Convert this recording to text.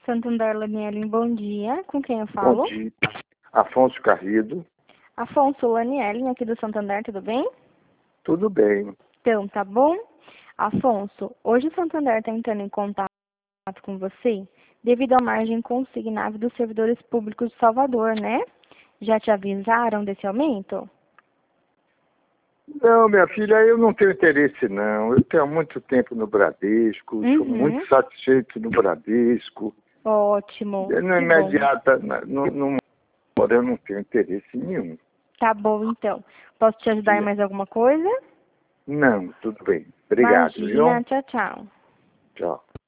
Santander Laniele, bom dia. Com quem eu Bom falo? dia. Afonso Garrido. Afonso Laniele, aqui do Santander, tudo bem? Tudo bem. Então, tá bom? Afonso, hoje o Santander está entrando em contato com você devido à margem consignável dos servidores públicos de Salvador, né? Já te avisaram desse aumento? Não, minha filha, eu não tenho interesse, não. Eu tenho há muito tempo no Bradesco, sou muito satisfeito no Bradesco. Ótimo, No que bom. imediata, eu não tenho interesse nenhum. Tá bom, então. Posso te ajudar em mais alguma coisa? Não, tudo bem. Obrigado, Imagina, viu? tchau, tchau. Tchau.